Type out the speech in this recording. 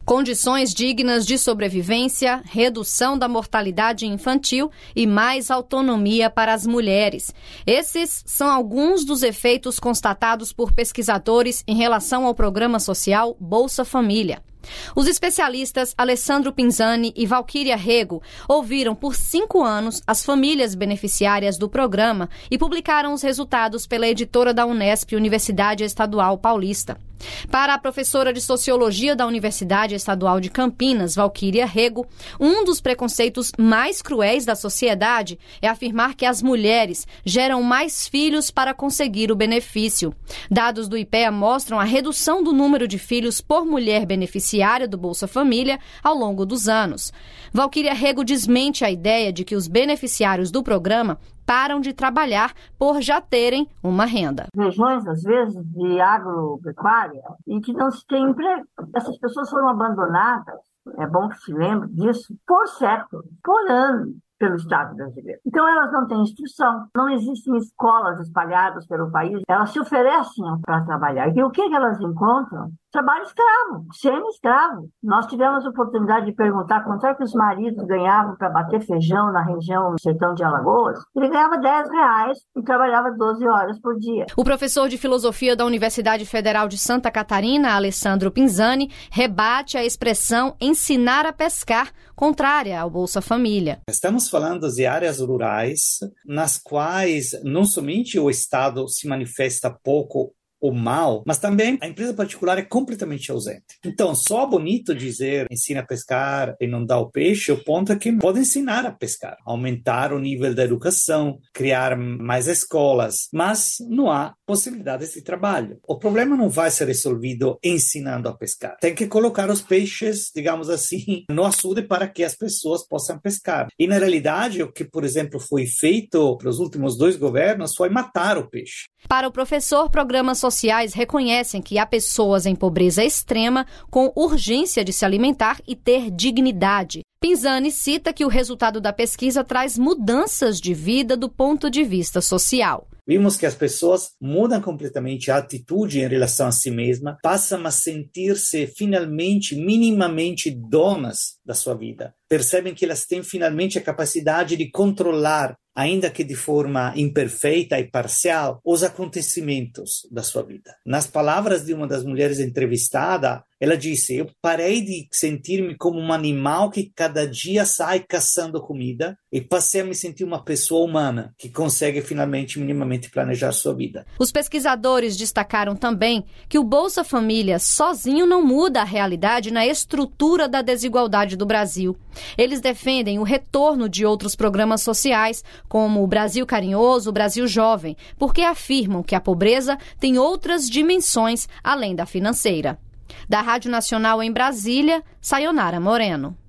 condições dignas de sobrevivência, redução da mortalidade infantil e mais autonomia para as mulheres. Esses são alguns dos efeitos constatados por pesquisadores em relação ao programa social Bolsa Família. Os especialistas Alessandro Pinzani e Valquíria Rego ouviram por 5 anos as famílias beneficiárias do programa e publicaram os resultados pela editora da Unesp, Universidade Estadual Paulista. Para a professora de Sociologia da Universidade Estadual de Campinas, Valquíria Rego, um dos preconceitos mais cruéis da sociedade é afirmar que as mulheres geram mais filhos para conseguir o benefício. Dados do IPEA mostram a redução do número de filhos por mulher beneficiária do Bolsa Família ao longo dos anos. Valquíria Rego desmente a ideia de que os beneficiários do programa param de trabalhar por já terem uma renda. Regiões, às vezes, de agropecuária, em que não se tem emprego. Essas pessoas foram abandonadas, é bom que se lembre disso, por séculos, por anos, pelo Estado brasileiro. Então, elas não têm instrução, não existem escolas espalhadas pelo país, elas se oferecem para trabalhar. E o que elas encontram? Trabalho escravo, semi-escravo. Nós tivemos a oportunidade de perguntar quanto é que os maridos ganhavam para bater feijão na região do sertão de Alagoas. Ele ganhava R$10 e trabalhava 12 horas por dia. O professor de filosofia da Universidade Federal de Santa Catarina, Alessandro Pinzani, rebate a expressão ensinar a pescar, contrária ao Bolsa Família. Estamos falando de áreas rurais nas quais não somente o Estado se manifesta pouco ou mal, mas também a empresa particular é completamente ausente. Então, só bonito dizer ensina a pescar e não dá o peixe, o ponto é que pode ensinar a pescar, aumentar o nível da educação, criar mais escolas, mas não há possibilidades de trabalho. O problema não vai ser resolvido ensinando a pescar. Tem que colocar os peixes, digamos assim, no açude para que as pessoas possam pescar. E, na realidade, o que, por exemplo, foi feito pelos últimos 2 governos foi matar o peixe. Para o professor, programas sociais reconhecem que há pessoas em pobreza extrema com urgência de se alimentar e ter dignidade. Pinzani cita que o resultado da pesquisa traz mudanças de vida do ponto de vista social. Vimos que as pessoas mudam completamente a atitude em relação a si mesma, passam a sentir-se finalmente, minimamente donas da sua vida. Percebem que elas têm finalmente a capacidade de controlar, ainda que de forma imperfeita e parcial, os acontecimentos da sua vida. Nas palavras de uma das mulheres entrevistada, ela disse: eu parei de sentir-me como um animal que cada dia sai caçando comida e passei a me sentir uma pessoa humana que consegue finalmente minimamente planejar sua vida. Os pesquisadores destacaram também que o Bolsa Família sozinho não muda a realidade na estrutura da desigualdade do Brasil. Eles defendem o retorno de outros programas sociais, como o Brasil Carinhoso, o Brasil Jovem, porque afirmam que a pobreza tem outras dimensões além da financeira. Da Rádio Nacional em Brasília, Sayonara Moreno.